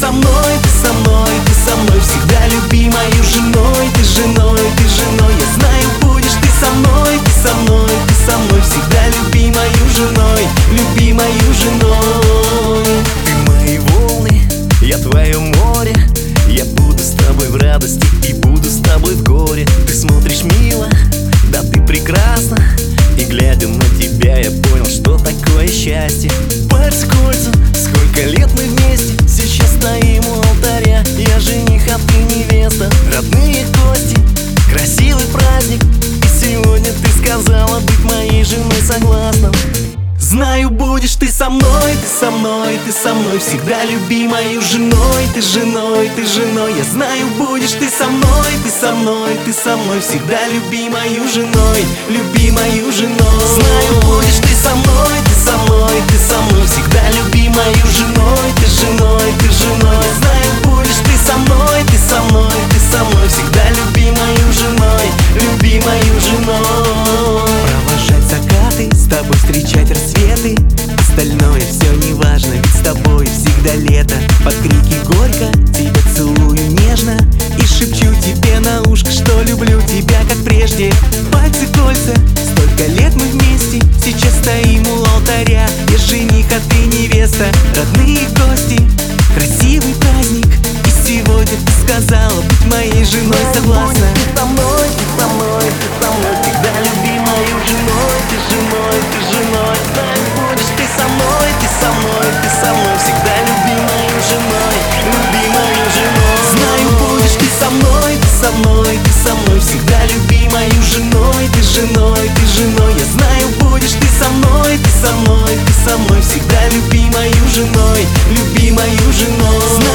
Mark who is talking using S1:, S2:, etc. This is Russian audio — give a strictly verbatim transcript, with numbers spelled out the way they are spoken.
S1: со мной, ты со мной, ты со мной всегда люби мою женой, ты женой, ты женой. Я знаю, будешь ты со мной, ты со мной, ты со мной всегда люби мою женой, люби мою женой. Ты мои волны, я твое море, я буду с тобой в радости и буду с тобой в горе. Ты смотришь мило, да ты прекрасна, и глядя на тебя я понял, что такое счастье. Пальцы кольца, сколько лет мы вместе, сейчас стоим у алтаря. Я жених, а ты невеста, родные гости, красивый праздник. И сегодня ты сказала быть моей женой, согласна. Знаю, будешь ты со мной, ты со мной, ты со мной всегда люби мою женой, ты женой, ты женой. Я знаю, будешь ты со мной, ты со мной, ты со мной всегда люби мою женой, люби мою женой. Знаю, будешь ты со мной, ты со мной, ты со мной всегда люби мою женой, ты женой, ты женой. Я знаю, будешь ты со мной, ты со мной, ты со мной всегда люби мою женой, люби мою женой. Провожать закаты, с тобой встречать рассветы, остальное все не важно, ведь с тобой всегда лето. Под крики горько тебя целую нежно и шепчу тебе на ушко, что люблю тебя как прежде. Пальцы кольца, столько лет мы вместе, сейчас стоим у алтаря. Я жених, а ты невеста, родные гости, красивый праздник. И сегодня ты сказала быть моей женой, согласна. Ты со мной, ты со мной, ты со мной всегда люби мою женой, ты женой, ты женой. Знаю, будешь ты со мной, ты со мной, ты со мной всегда люби мою женой, люби мою женой. Знаю, будешь ты со мной, ты со мной, ты со мной всегда люби мою женой, ты женой, ты женой. Я знаю, будешь ты со мной, ты со мной, ты со мной всегда люби мою женой, люби мою женой.